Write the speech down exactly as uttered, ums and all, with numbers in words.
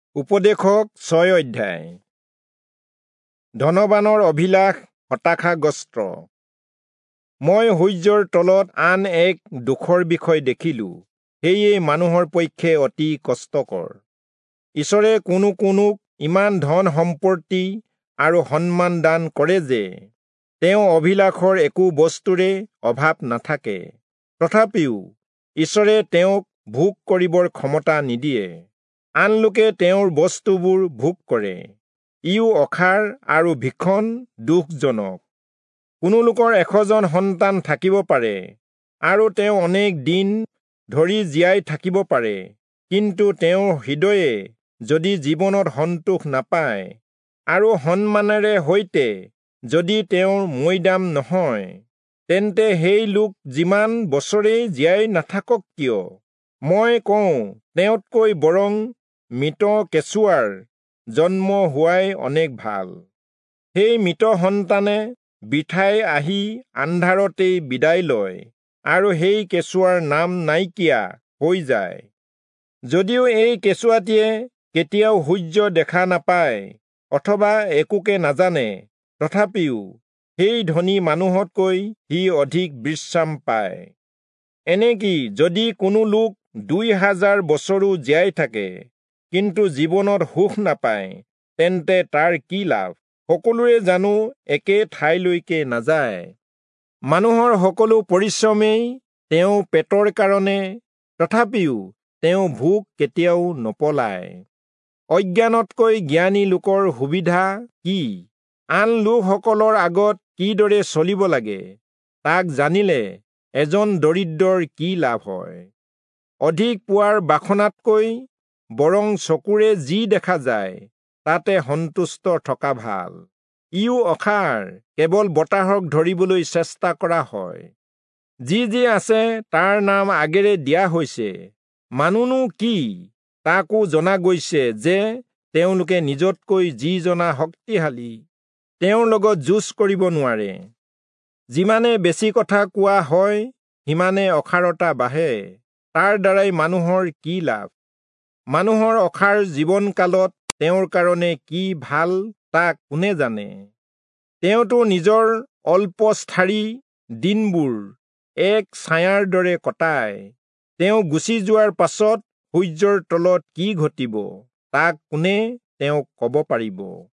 উপদেশক ছয় অধ্যায়। ধনৱানৰ অভিলাষ হতাশাগ্ৰস্ত। মই সূৰ্যৰ তলত আন এক দুখৰ বিষয় দেখিলোঁ, সেয়ে মানুহৰ পক্ষে অতি কষ্টকৰ। ঈশ্বৰে কোনো কোনোক ইমান ধন সম্পত্তি আৰু সন্মান দান কৰে যে তেওঁ অভিলাষৰ একো বস্তুৰে অভাৱ নাথাকে। তথাপিও ঈশ্বৰে তেওঁক ভোগ কৰিবৰ ক্ষমতা নিদিয়ে। আন লোকে তেওঁৰ বস্তুবোৰ ভোগ কৰে। ইও অসাৰ আৰু ভীষণ দুখজনক। কোনো লোকৰ এশজন সন্তান থাকিব পাৰে আৰু তেওঁ অনেক দিন ধৰি জীয়াই থাকিব পাৰে, কিন্তু তেওঁৰ হৃদয়ে যদি জীৱনত সন্তোষ নাপায় আৰু সন্মানেৰে সৈতে যদি তেওঁৰ মৈদাম নহয়, তেন্তে সেই লোক যিমান বছৰেই জীয়াই নাথাকক কিয়, মই কওঁ তেওঁতকৈ বৰং মৃত কেঁচুৱাৰ জন্ম হোৱাই অনেক ভাল। সেই মৃত সন্তানে বৃথাই আহি আন্ধাৰতেই বিদায় লয় আৰু সেই কেঁচুৱাৰ নাম নাইকিয়া হৈ যায়। যদিও এই কেঁচুৱাটিয়ে কেতিয়াও সূৰ্য দেখা নাপায় অথবা একোকে নাজানে, তথাপিও সেই ধনী মানুহতকৈ সি অধিক বিশ্ৰাম পায়। এনেকি যদি কোনো লোক দুই হাজাৰ বছৰো জীয়াই থাকে কিন্তু জীৱনত সুখ নাপায়, তেন্তে তাৰ কি লাভ? সকলোৰে জানো একে ঠাইলৈকে নাযায়। মানুহৰ সকলো পৰিশ্ৰমেই তেওঁ পেটৰ কাৰণে, তথাপিও তেওঁ ভোক কেতিয়াও নপলায়। অজ্ঞানতকৈ জ্ঞানী লোকৰ সুবিধা কি? আন লোকসকলৰ আগত কিদৰে চলিব লাগে, তাক জানিলে এজন দৰিদ্ৰৰ কি লাভ হয়? অধিক পোৱাৰ বাসনাতকৈ বৰং চকুৰে যি দেখা যায় তাতে সন্তুষ্ট থকা ভাল। ইও অসাৰ, কেৱল বতাহক ধৰিবলৈ চেষ্টা কৰা হয়। যি যি আছে তাৰ নাম আগেৰে দিয়া হৈছে। মানুহনো কি, তাকো জনা গৈছে যে তেওঁলোকে নিজতকৈ যি জনা শক্তিশালী, তেওঁৰ লগত যুঁজ কৰিব নোৱাৰে। যিমানে বেছি কথা কোৱা হয়, সিমানে অসাৰতা বাঢ়ে। তাৰ দ্বাৰাই মানুহৰ কি লাভ? মানুহৰ অসাৰ জীৱনকালত তেওঁৰ কাৰণে কি ভাল তাক কোনে জানে? তেওঁতো নিজৰ অল্পস্থায়ী দিনবোৰ এক ছায়াৰ দৰে কটায়। তেওঁ গুচি যোৱাৰ পাছত সূৰ্যৰ তলত কি ঘটিব, তাক কোনে তেওঁক ক'ব পাৰিব?